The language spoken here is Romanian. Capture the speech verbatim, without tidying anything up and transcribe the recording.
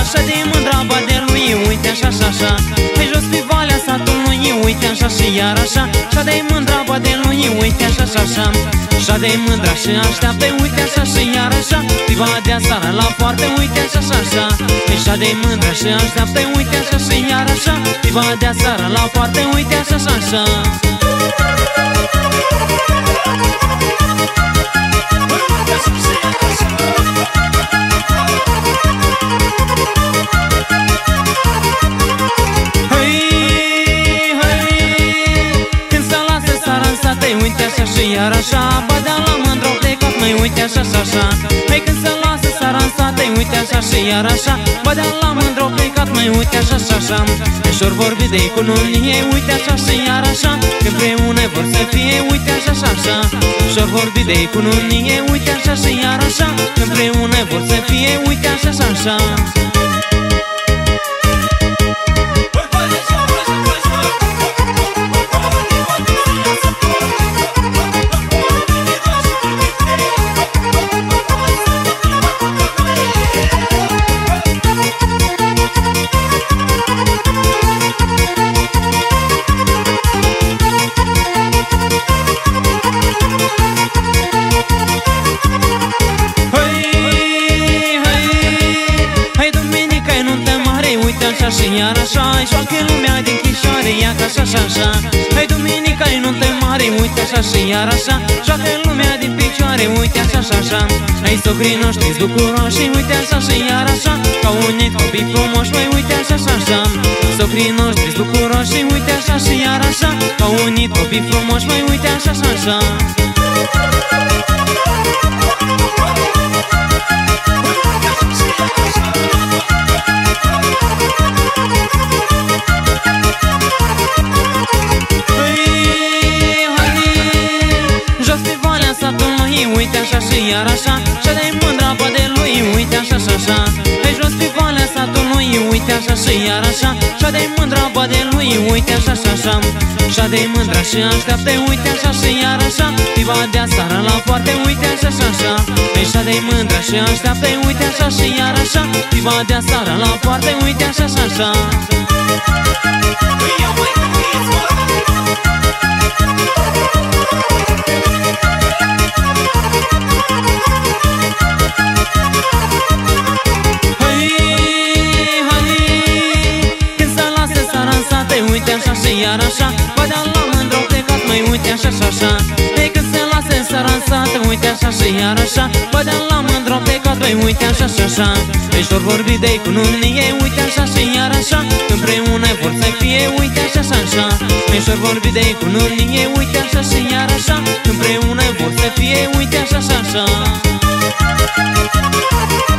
așa de mândra badelui, uite așa și așa. Pe jos pe valea satului, uite așa și iar așa. Așa de mândra badelui, uite așa și așa. Așa de mândra și așteaptă, uite așa și iar așa. Pe vadea sară la poartă, uite așa și așa. Așa de mândra și așteaptă, uite așa și iar așa. Pe vadea sară la poartă, uite așa și așa. Uite așa și iar așa, badea la mândră au plecat, măi, uite așa și așa. Hai când se lasă sara în sate, uite așa și iar așa, badea la mândră au plecat, măi, uite așa și așa. Ușor vorbi de economie, uite așa și iar așa, că împreună vor să fie, uite așa și așa. Ușor vorbi de economie, uite așa și iar așa, că împreună vor să fie, uite așa și așa. Și iar așa, îi joacă lumea din Chișoare, ia ca așa și așa. Hai duminica-i nuntă mare, uite așa și iar așa, joacă lumea din picioare, uite așa și așa. Hai socrii noștri-s bucuroși, uite așa și iar așa, ca unit copii frumoși, măi, uite așa și așa. Socrii noștri-s bucuroși, uite așa și iar așa, ca unit copii frumoși, măi, uite așa și așa. Uite așa și iar așa, și de mândra badelui, uite așa și așa. Pe jos pe valea satului, uite așa și iar așa, și de mândra badelui, uite așa și așa. Și de mândra și așteaptă, uite așa și iar așa, pe vadea sară la poartă, uite așa și așa. Și de mândra și așteaptă, uite așa și iar așa, pe vadea sară la poartă, uite așa și așa. Uite așa și iar așa, badea la mândră au plecat, măi, uite așa și așa. Pe când se lasă sara în sată, uite așa și iar așa, badea la mândră au plecat, măi, uite așa și așa. Ușor vorbi de economie, uite așa și iar așa, împreună vor să fie, uite așa și așa. Ușor vorbi de economie, uite așa și iar așa, împreună vor să fie, uite așa și așa.